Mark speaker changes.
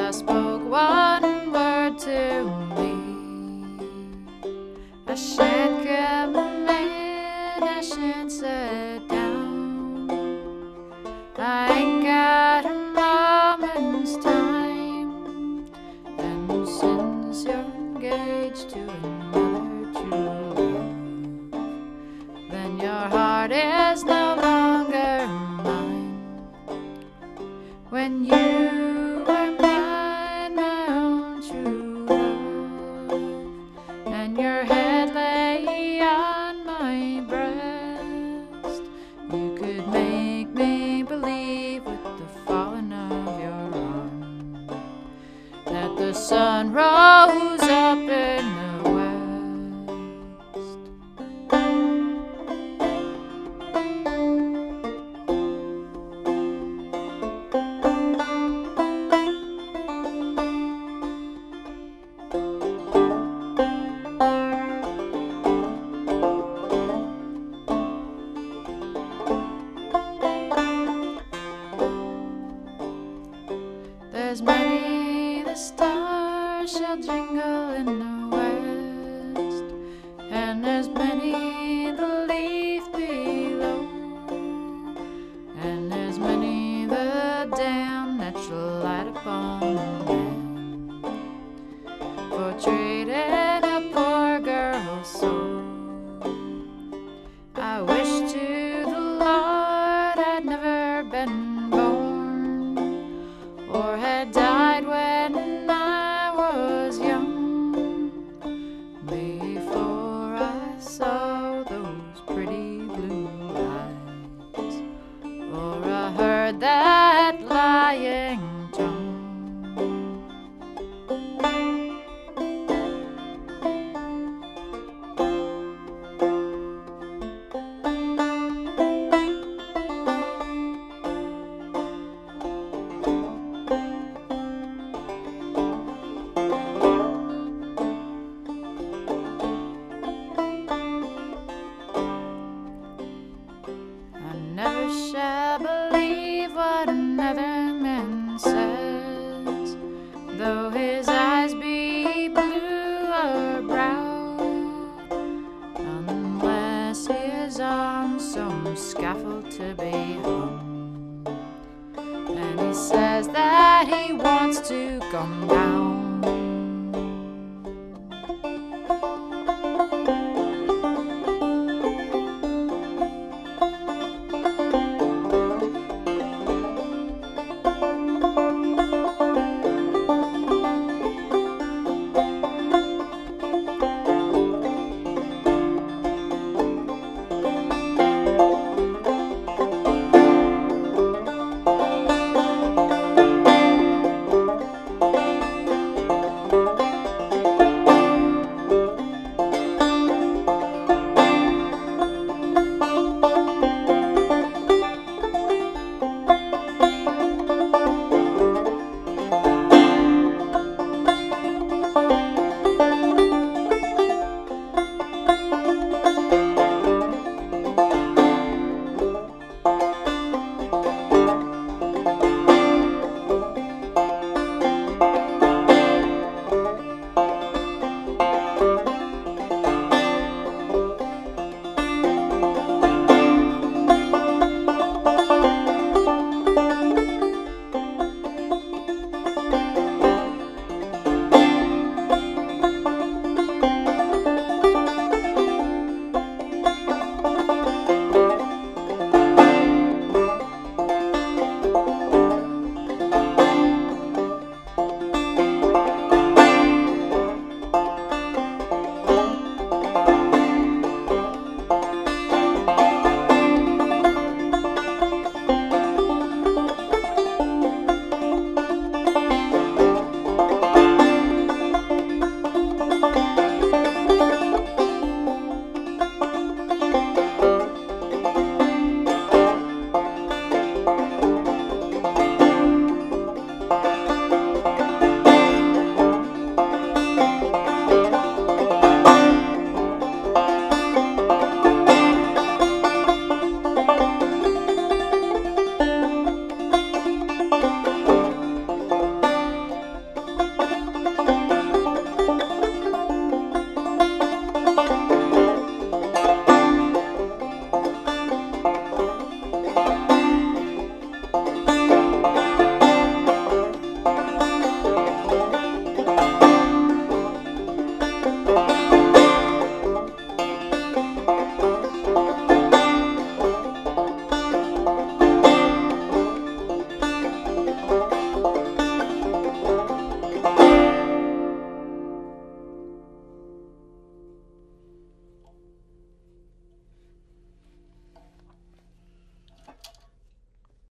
Speaker 1: I spoke one word to me. I shan't come in, I shan't sit down. I ain't got a moment's time. And since you're engaged to another true love, then your heart is no longer mine. When you were mine, my own true love, and your head lay on my breast, you could make me believe with the falling of your arm that the sun rose up in the west. There's many the stars shall jingle in the west, and there's many the leaf below, and there's many the dam that shall light upon the land for trading a poor girl's soul. I wish to the Lord I'd never been born, or had died when I was young, before I saw those pretty blue eyes, or I heard that lying tongue. Never shall believe what another man says, though his eyes be blue or brown, unless he is on some scaffold to be hung, and he says that he wants to come down.